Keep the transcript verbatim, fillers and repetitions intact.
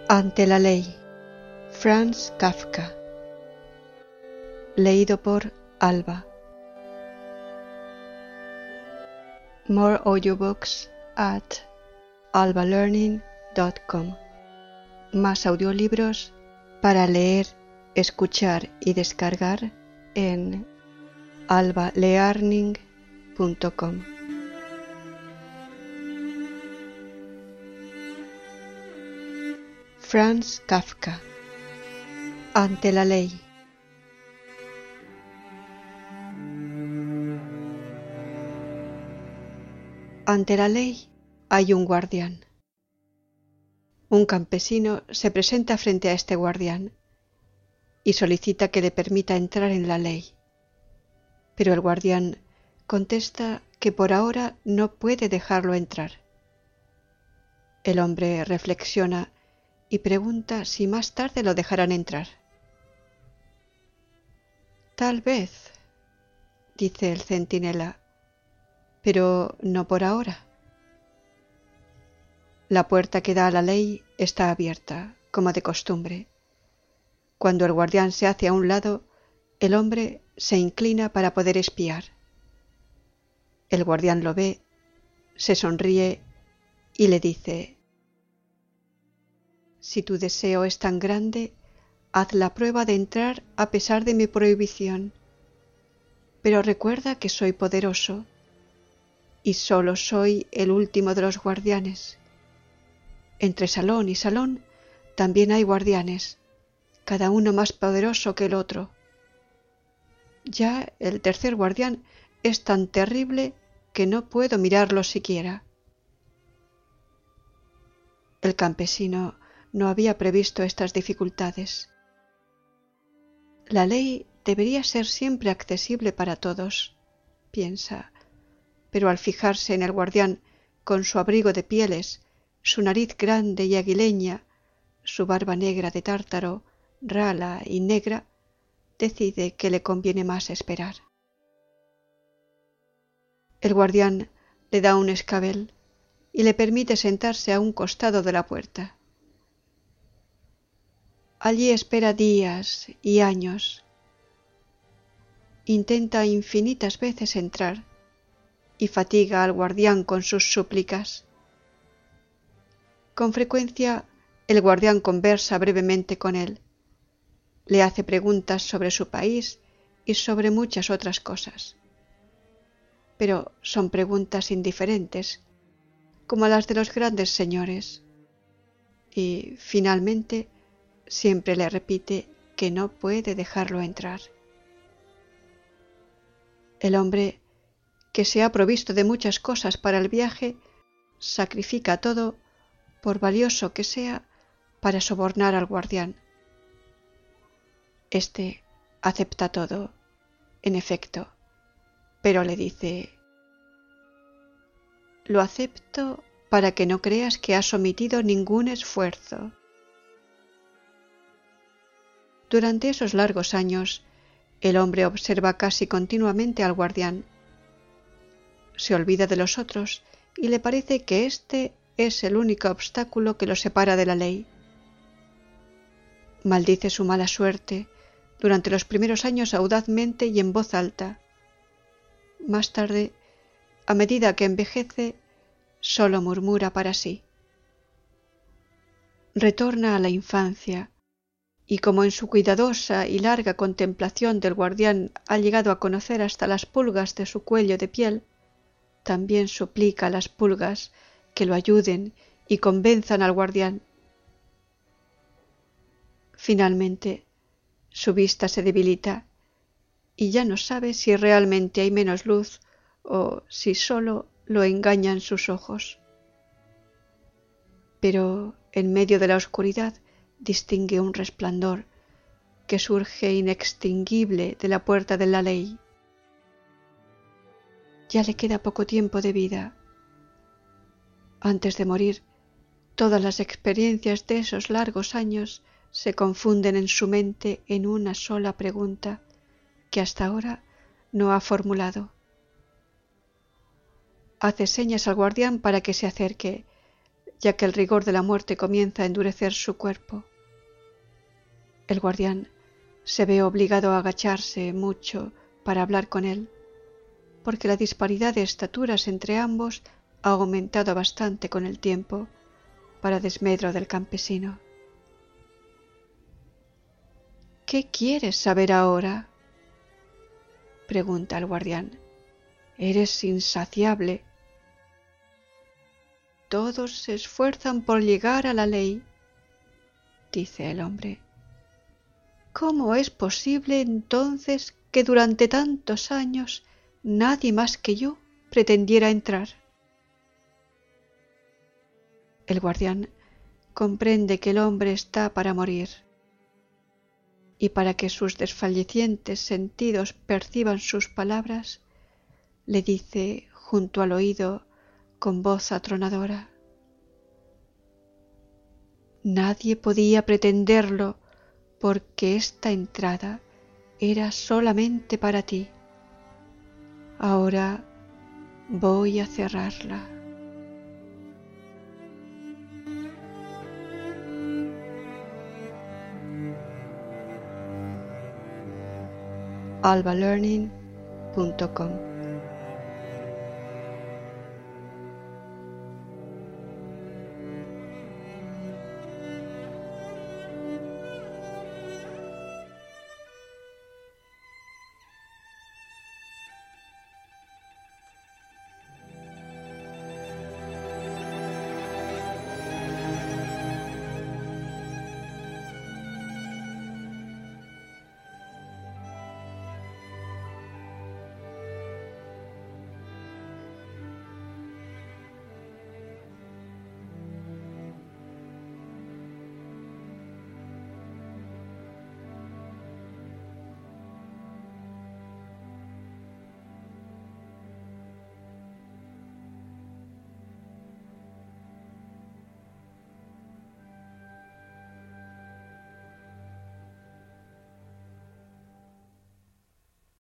Ante la ley, Franz Kafka. Leído por Alba. More audiobooks at alba learning dot com. Más audiolibros para leer, escuchar y descargar en alba learning punto com. Franz Kafka. Ante la ley. Ante la ley hay un guardián. Un campesino se presenta frente a este guardián y solicita que le permita entrar en la ley. Pero el guardián contesta que por ahora no puede dejarlo entrar. El hombre reflexiona y pregunta si más tarde lo dejarán entrar. Tal vez, dice el centinela, pero no por ahora. La puerta que da a la ley está abierta, como de costumbre. Cuando el guardián se hace a un lado, el hombre se inclina para poder espiar. El guardián lo ve, se sonríe y le dice: si tu deseo es tan grande, haz la prueba de entrar a pesar de mi prohibición. Pero recuerda que soy poderoso y solo soy el último de los guardianes. Entre salón y salón también hay guardianes, cada uno más poderoso que el otro. Ya el tercer guardián es tan terrible que no puedo mirarlo siquiera. El campesino no había previsto estas dificultades. La ley debería ser siempre accesible para todos, piensa, pero al fijarse en el guardián con su abrigo de pieles, su nariz grande y aguileña, su barba negra de tártaro, rala y negra, decide que le conviene más esperar. El guardián le da un escabel y le permite sentarse a un costado de la puerta. Allí espera días y años. Intenta infinitas veces entrar y fatiga al guardián con sus súplicas. Con frecuencia el guardián conversa brevemente con él, le hace preguntas sobre su país y sobre muchas otras cosas. Pero son preguntas indiferentes, como las de los grandes señores, y finalmente siempre le repite que no puede dejarlo entrar. El hombre, que se ha provisto de muchas cosas para el viaje, sacrifica todo, por valioso que sea, para sobornar al guardián. Este acepta todo, en efecto, pero le dice: lo acepto para que no creas que has omitido ningún esfuerzo. Durante esos largos años, el hombre observa casi continuamente al guardián. Se olvida de los otros y le parece que éste es el único obstáculo que lo separa de la ley. Maldice su mala suerte durante los primeros años audazmente y en voz alta. Más tarde, a medida que envejece, solo murmura para sí. Retorna a la infancia, y como en su cuidadosa y larga contemplación del guardián ha llegado a conocer hasta las pulgas de su cuello de piel, también suplica a las pulgas que lo ayuden y convenzan al guardián. Finalmente, su vista se debilita y ya no sabe si realmente hay menos luz o si sólo lo engañan sus ojos. Pero en medio de la oscuridad distingue un resplandor que surge inextinguible de la puerta de la ley. Ya le queda poco tiempo de vida. Antes de morir, todas las experiencias de esos largos años se confunden en su mente en una sola pregunta que hasta ahora no ha formulado. Hace señas al guardián para que se acerque, ya que el rigor de la muerte comienza a endurecer su cuerpo. El guardián se ve obligado a agacharse mucho para hablar con él, porque la disparidad de estaturas entre ambos ha aumentado bastante con el tiempo, para desmedro del campesino. —¿Qué quieres saber ahora? —pregunta el guardián. —Eres insaciable. Todos se esfuerzan por llegar a la ley —dice el hombre—. ¿Cómo es posible entonces que durante tantos años nadie más que yo pretendiera entrar? El guardián comprende que el hombre está para morir, y para que sus desfallecientes sentidos perciban sus palabras, le dice junto al oído con voz atronadora: nadie podía pretenderlo, porque esta entrada era solamente para ti. Ahora voy a cerrarla. alba learning punto com